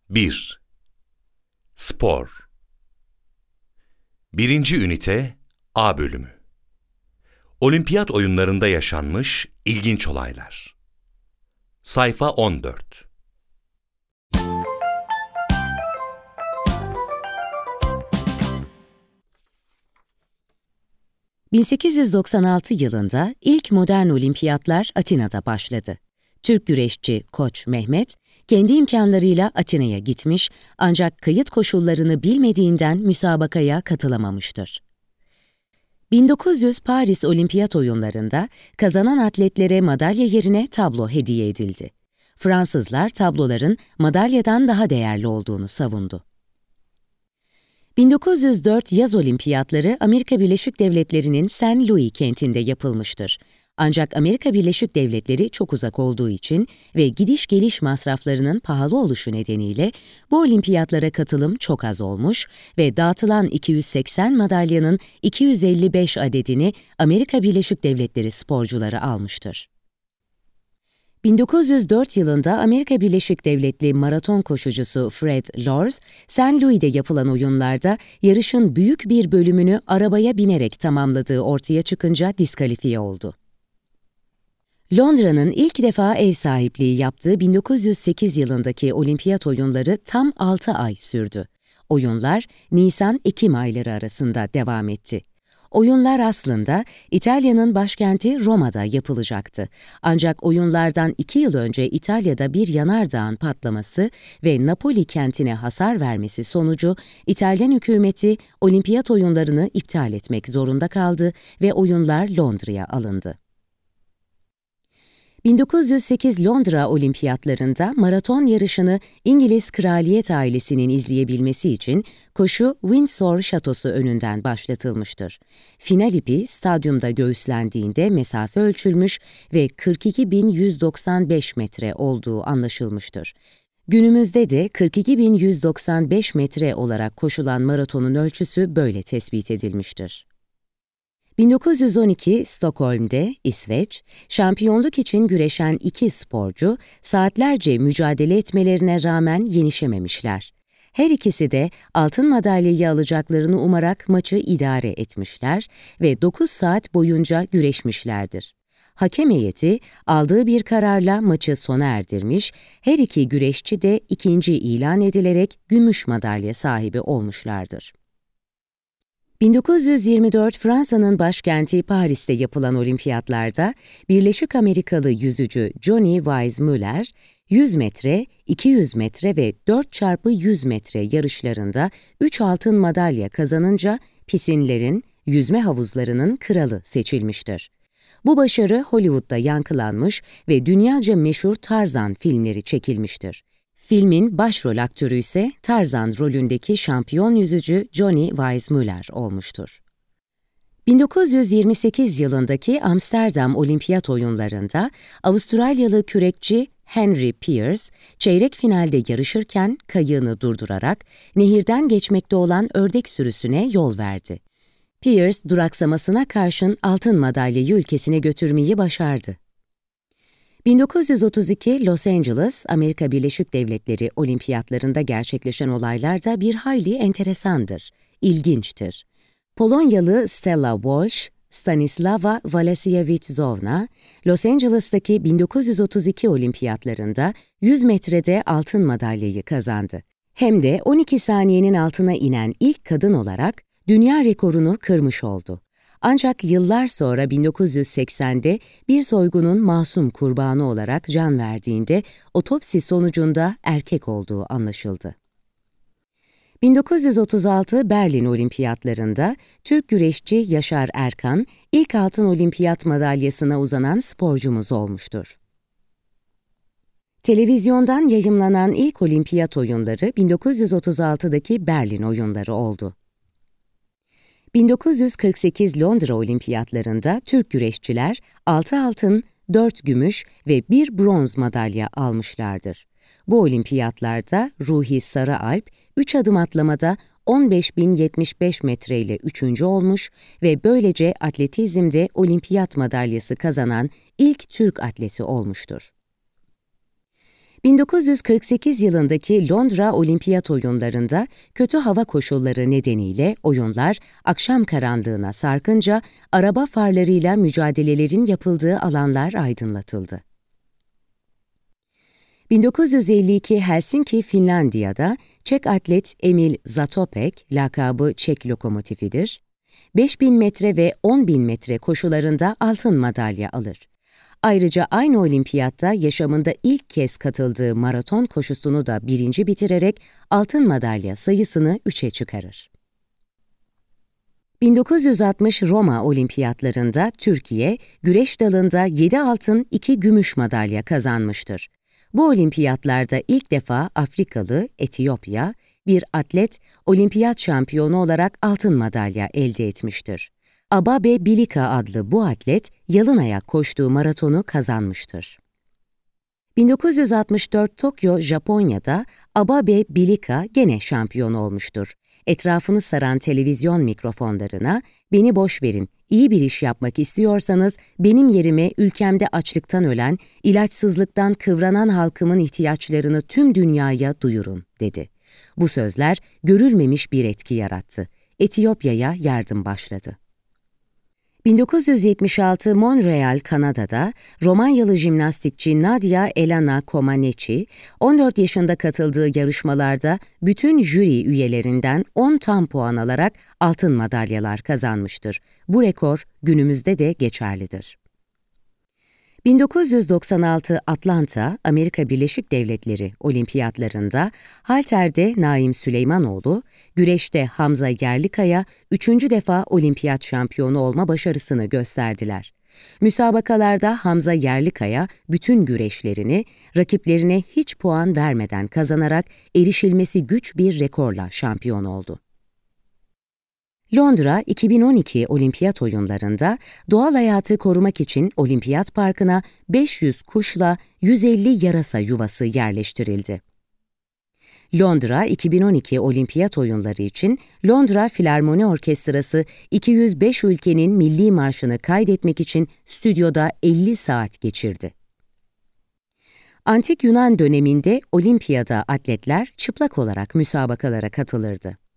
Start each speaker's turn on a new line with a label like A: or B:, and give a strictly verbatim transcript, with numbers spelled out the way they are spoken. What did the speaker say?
A: bir. Spor. Birinci ünite A bölümü. Olimpiyat oyunlarında yaşanmış ilginç olaylar. Sayfa on dört.
B: bin sekiz yüz doksan altı yılında ilk modern olimpiyatlar Atina'da başladı. Türk güreşçi Koç Mehmet, kendi imkanlarıyla Atina'ya gitmiş ancak kayıt koşullarını bilmediğinden müsabakaya katılamamıştır. bin dokuz yüz Paris Olimpiyat Oyunlarında kazanan atletlere madalya yerine tablo hediye edildi. Fransızlar tabloların madalyadan daha değerli olduğunu savundu. bin dokuz yüz dört Yaz Olimpiyatları Amerika Birleşik Devletleri'nin Saint Louis kentinde yapılmıştır. Ancak Amerika Birleşik Devletleri çok uzak olduğu için ve gidiş-geliş masraflarının pahalı oluşu nedeniyle bu olimpiyatlara katılım çok az olmuş ve dağıtılan iki yüz seksen madalyanın iki yüz elli beş adedini Amerika Birleşik Devletleri sporcuları almıştır. bin dokuz yüz dört yılında Amerika Birleşik Devletleri maraton koşucusu Fred Lors, Saint Louis'de yapılan oyunlarda yarışın büyük bir bölümünü arabaya binerek tamamladığı ortaya çıkınca diskalifiye oldu. Londra'nın ilk defa ev sahipliği yaptığı bin dokuz yüz sekiz yılındaki olimpiyat oyunları tam altı ay sürdü. Oyunlar Nisan-Ekim ayları arasında devam etti. Oyunlar aslında İtalya'nın başkenti Roma'da yapılacaktı. Ancak oyunlardan iki yıl önce İtalya'da bir yanardağın patlaması ve Napoli kentine hasar vermesi sonucu İtalyan hükümeti olimpiyat oyunlarını iptal etmek zorunda kaldı ve oyunlar Londra'ya alındı. bin dokuz yüz sekiz Londra Olimpiyatlarında maraton yarışını İngiliz kraliyet ailesinin izleyebilmesi için koşu Windsor Şatosu önünden başlatılmıştır. Final ipi stadyumda göğüslendiğinde mesafe ölçülmüş ve kırk iki bin yüz doksan beş metre olduğu anlaşılmıştır. Günümüzde de kırk iki bin yüz doksan beş metre olarak koşulan maratonun ölçüsü böyle tespit edilmiştir. bin dokuz yüz on iki Stockholm'de, İsveç, şampiyonluk için güreşen iki sporcu saatlerce mücadele etmelerine rağmen yenişememişler. Her ikisi de altın madalyayı alacaklarını umarak maçı idare etmişler ve dokuz saat boyunca güreşmişlerdir. Hakem heyeti aldığı bir kararla maçı sona erdirmiş, her iki güreşçi de ikinci ilan edilerek gümüş madalya sahibi olmuşlardır. bin dokuz yüz yirmi dört Fransa'nın başkenti Paris'te yapılan olimpiyatlarda Birleşik Amerikalı yüzücü Johnny Weissmuller, yüz metre, iki yüz metre ve dört çarpı yüz metre yarışlarında üç altın madalya kazanınca pisinlerin, yüzme havuzlarının kralı seçilmiştir. Bu başarı Hollywood'da yankılanmış ve dünyaca meşhur Tarzan filmleri çekilmiştir. Filmin başrol aktörü ise Tarzan rolündeki şampiyon yüzücü Johnny Weissmuller olmuştur. bin dokuz yüz yirmi sekiz yılındaki Amsterdam Olimpiyat Oyunlarında Avustralyalı kürekçi Henry Pearce, çeyrek finalde yarışırken kayığını durdurarak nehirden geçmekte olan ördek sürüsüne yol verdi. Pearce duraksamasına karşın altın madalyayı ülkesine götürmeyi başardı. bin dokuz yüz otuz iki Los Angeles, Amerika Birleşik Devletleri Olimpiyatlarında gerçekleşen olaylar da bir hayli enteresandır, ilginçtir. Polonyalı Stella Walsh, Stanislawa Walesiewicz-Zowna, Los Angeles'taki bin dokuz yüz otuz iki Olimpiyatlarında yüz metrede altın madalyayı kazandı. Hem de on iki saniyenin altına inen ilk kadın olarak dünya rekorunu kırmış oldu. Ancak yıllar sonra bin dokuz yüz seksende bir soygunun masum kurbanı olarak can verdiğinde otopsi sonucunda erkek olduğu anlaşıldı. bin dokuz yüz otuz altı Berlin Olimpiyatlarında Türk güreşçi Yaşar Erkan ilk altın olimpiyat madalyasına uzanan sporcumuz olmuştur. Televizyondan yayımlanan ilk olimpiyat oyunları bin dokuz yüz otuz altıdaki Berlin oyunları oldu. bin dokuz yüz kırk sekiz Londra Olimpiyatlarında Türk güreşçiler altı altın, dört gümüş ve bir bronz madalya almışlardır. Bu olimpiyatlarda Ruhi Sarıalp, üç adım atlamada on beş bin yetmiş beş metre ile üçüncü olmuş ve böylece atletizmde olimpiyat madalyası kazanan ilk Türk atleti olmuştur. bin dokuz yüz kırk sekiz yılındaki Londra Olimpiyat Oyunları'nda kötü hava koşulları nedeniyle oyunlar akşam karanlığına sarkınca araba farlarıyla mücadelelerin yapıldığı alanlar aydınlatıldı. bin dokuz yüz elli iki Helsinki, Finlandiya'da Çek atlet Emil Zatopek, lakabı Çek lokomotifidir, beş bin metre ve on bin metre koşularında altın madalya alır. Ayrıca aynı olimpiyatta yaşamında ilk kez katıldığı maraton koşusunu da birinci bitirerek altın madalya sayısını üçe çıkarır. bin dokuz yüz altmış Roma Olimpiyatlarında Türkiye, güreş dalında yedi altın, iki gümüş madalya kazanmıştır. Bu olimpiyatlarda ilk defa Afrikalı, Etiyopya, bir atlet olimpiyat şampiyonu olarak altın madalya elde etmiştir. Ababe Bilika adlı bu atlet, yalın ayak koştuğu maratonu kazanmıştır. bin dokuz yüz altmış dört Tokyo, Japonya'da Ababe Bilika gene şampiyon olmuştur. Etrafını saran televizyon mikrofonlarına, "Beni boş verin, iyi bir iş yapmak istiyorsanız benim yerime ülkemde açlıktan ölen, ilaçsızlıktan kıvranan halkımın ihtiyaçlarını tüm dünyaya duyurun," dedi. Bu sözler görülmemiş bir etki yarattı. Etiyopya'ya yardım başladı. bin dokuz yüz yetmiş altı Montreal, Kanada'da Romanyalı jimnastikçi Nadia Elena Comaneci, on dört yaşında katıldığı yarışmalarda bütün jüri üyelerinden on tam puan alarak altın madalyalar kazanmıştır. Bu rekor günümüzde de geçerlidir. bin dokuz yüz doksan altı Atlanta, Amerika Birleşik Devletleri Olimpiyatlarında halterde Naim Süleymanoğlu, güreşte Hamza Yerlikaya üçüncü defa olimpiyat şampiyonu olma başarısını gösterdiler. Müsabakalarda Hamza Yerlikaya bütün güreşlerini rakiplerine hiç puan vermeden kazanarak erişilmesi güç bir rekorla şampiyon oldu. Londra iki bin on iki Olimpiyat Oyunları'nda doğal hayatı korumak için Olimpiyat Parkı'na beş yüz kuşla yüz elli yarasa yuvası yerleştirildi. Londra iki bin on iki Olimpiyat Oyunları için Londra Filarmoni Orkestrası iki yüz beş ülkenin milli marşını kaydetmek için stüdyoda elli saat geçirdi. Antik Yunan döneminde Olimpiyada atletler çıplak olarak müsabakalara katılırdı.